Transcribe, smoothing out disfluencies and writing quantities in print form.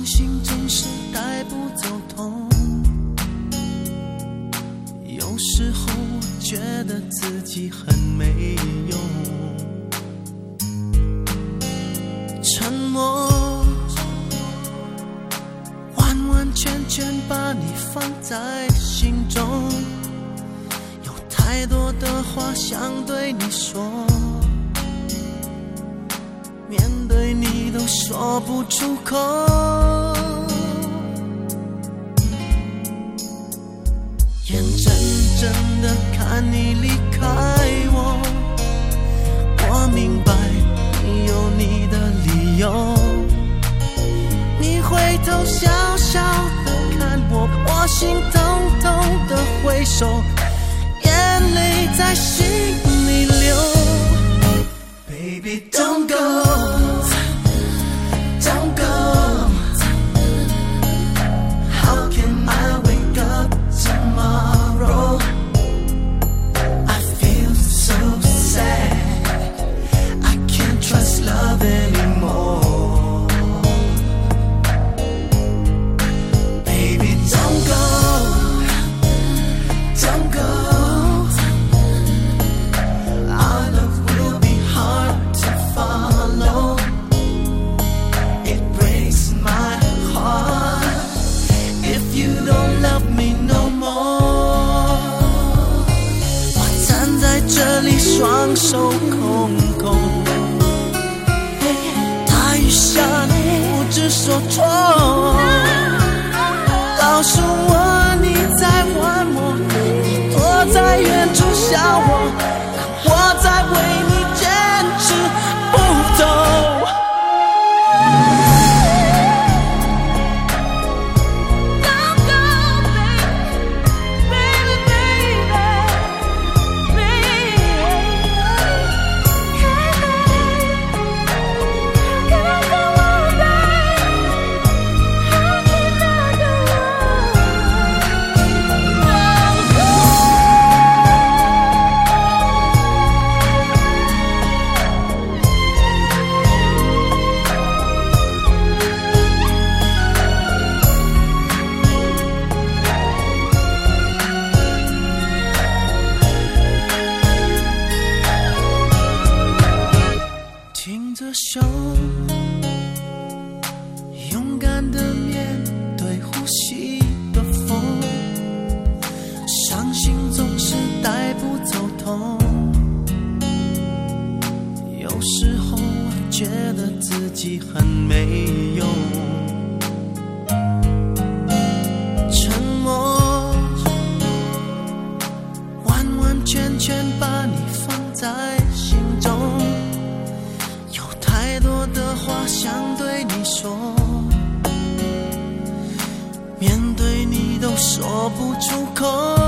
伤心总是带不走痛，有时候我觉得自己很没用，沉默完完全全把你放在心中，有太多的话想对你说，面对你都说不出口，眼睁睁地看你离开我，我明白你有你的理由，你回头笑笑地看我，我心痛痛地挥手，眼泪在心里流。Baby, don't go, don't go. How can I wake up tomorrow? I feel so sad. I can't trust love anymore. Baby, don't go, don't go. Our love will be hard to follow. It breaks my heart if you don't love me no more. 我站在这里双手空空，大雨下不知所措，告诉我你在玩我，你躲在远处笑我，我在为你坚持不走。挺着胸，勇敢地面对呼吸的风，伤心总是带不走痛，有时候我觉得自己很没用，沉默完完全全把你放在心中，太多的话想对你说，面对你都说不出口。